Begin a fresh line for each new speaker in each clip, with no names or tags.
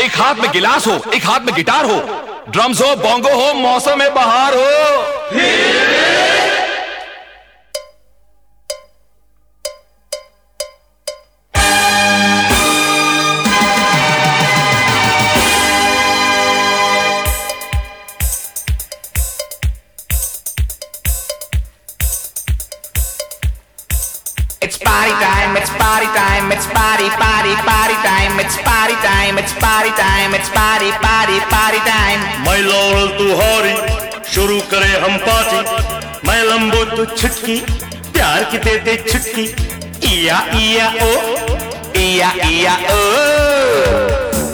एक हाथ में गिलास हो, एक हाथ में गिटार हो, ड्रम्स हो, बोंगो हो, मौसम में बहार हो।
It's party time, it's party time, it's party, party, party time, it's party time, it's party time, it's party, party, party time.
मैं लाल तुहारी शुरू करे हम पार्टी, मैं लंबो तू छुटकी, प्यार की दे दे छुटकी, इया इया ओ,
इया इया ओ।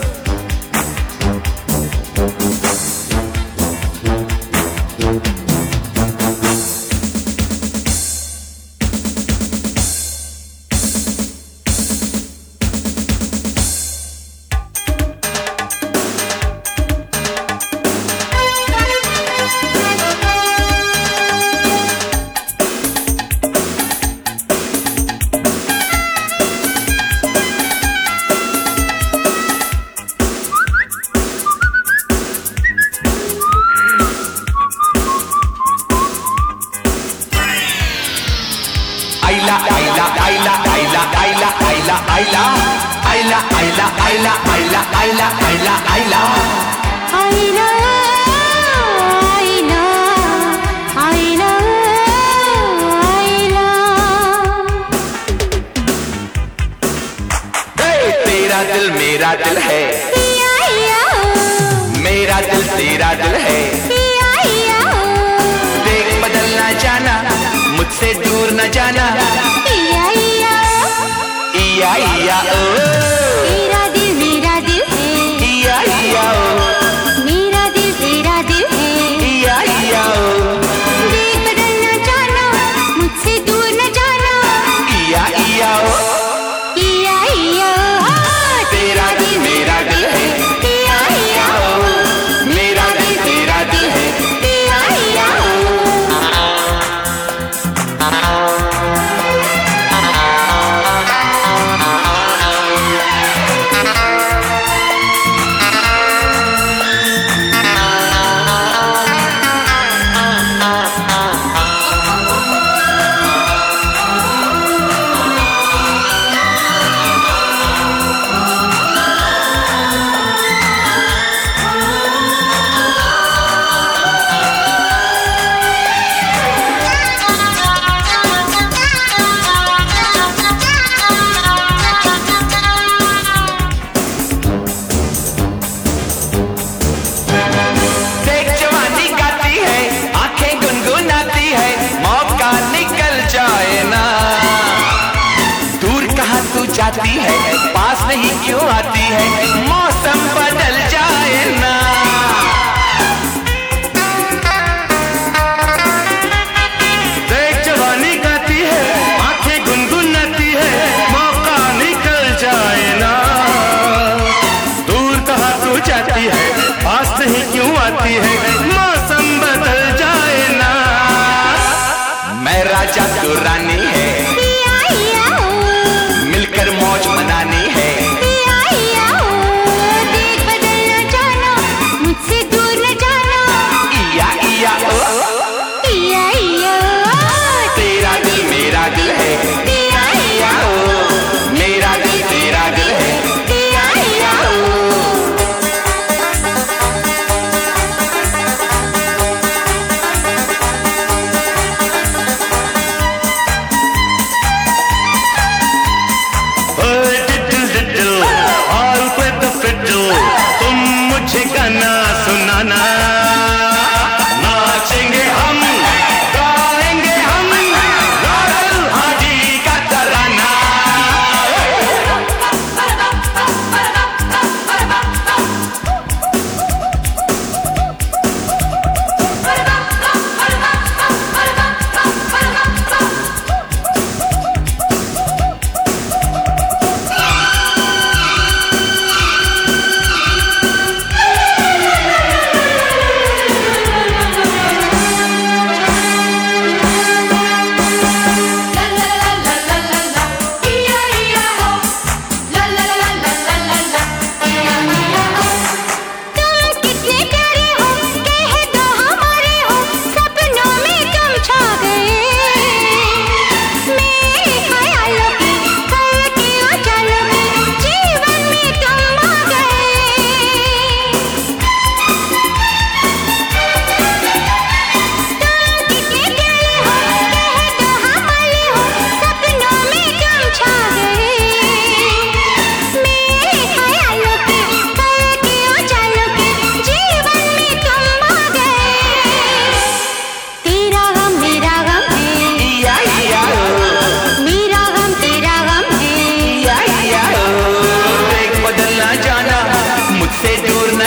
तेरा दिल मेरा दिल है, मेरा दिल तेरा दिल है, देख बदल ना जाना, मुझसे दूर न जाना, इया इया ओ।
तेरा दिल मेरा दिल है,
इया इया ओ,
मेरा दिल तेरा दिल है,
इया इया ओ।
देख बदल न जाना, मुझसे दूर न जाना,
इया इया ओ।
इया इया ओ।
तेरा दिल मेरा दिल है,
इया इया ओ,
मेरा दिल तेरा दिल है,
इया इया ओ।
जाती है पास नहीं क्यों आती है, मौसम बदल जाए ना।
देख जवानी गाती है, आंखें गुनगुनाती है, मौका निकल जाए ना। दूर कहाँ तू जाती है, पास नहीं क्यों आती है, मौसम बदल जाए ना।
मैं राजा तू रानी है, मिलकर मौज मनानी है,
देख बदल न जाना,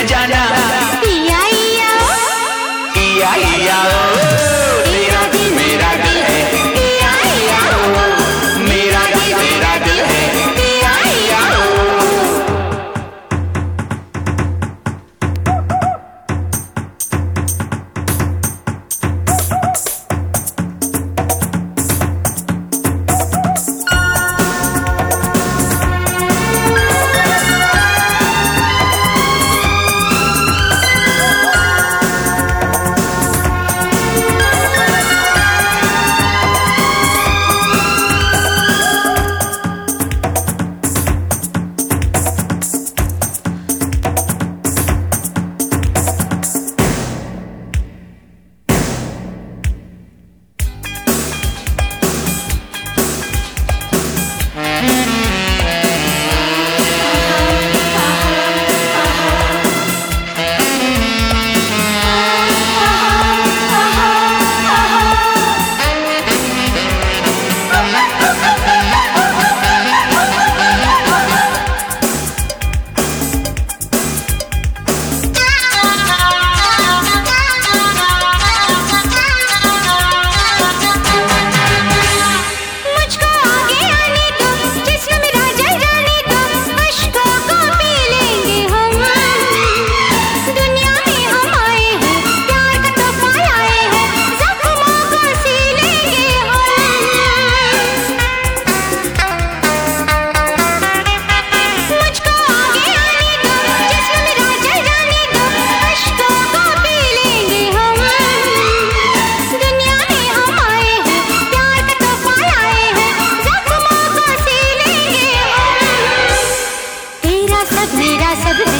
जाना
इया इया
इया इया तेरा दिल मेरा दिल है इया इया मेरा दिल तेरा दिल है इया इया
मेरा सब